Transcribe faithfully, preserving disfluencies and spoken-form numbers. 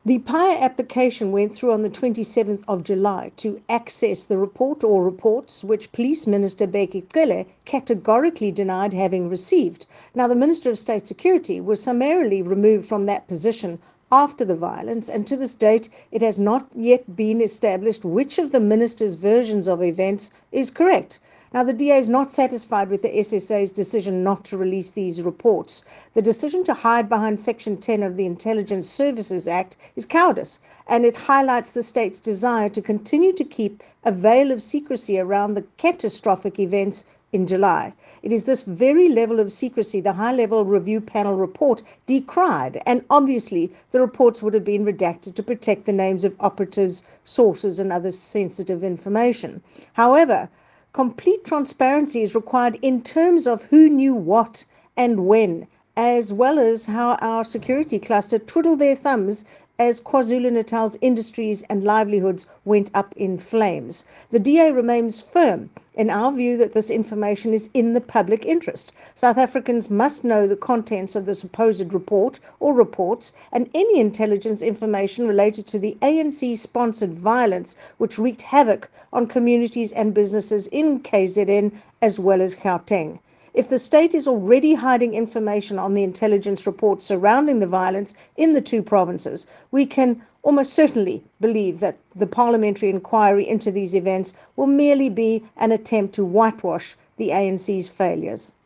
The P I A application went through on the twenty-seventh of July to access the report or reports which Police Minister Bheki Cele categorically denied having received. Now, the Minister of State Security was summarily removed from that position after the violence, and to this date it has not yet been established which of the minister's versions of events is correct. Now, the D A is not satisfied with the S S A's decision not to release these reports. The decision to hide behind Section ten of the Intelligence Services Act is cowardice, and it highlights the state's desire to continue to keep a veil of secrecy around the catastrophic events in July. It is this very level of secrecy the high-level review panel report decried, and obviously the reports would have been redacted to protect the names of operatives, sources, and other sensitive information. However, complete transparency is required in terms of who knew what and when, as well as how our security cluster twiddled their thumbs as KwaZulu-Natal's industries and livelihoods went up in flames. The D A remains firm in our view that this information is in the public interest. South Africans must know the contents of the supposed report or reports and any intelligence information related to the A N C-sponsored violence which wreaked havoc on communities and businesses in K Z N as well as Gauteng. If the state is already hiding information on the intelligence reports surrounding the violence in the two provinces, we can almost certainly believe that the parliamentary inquiry into these events will merely be an attempt to whitewash the A N C's failures.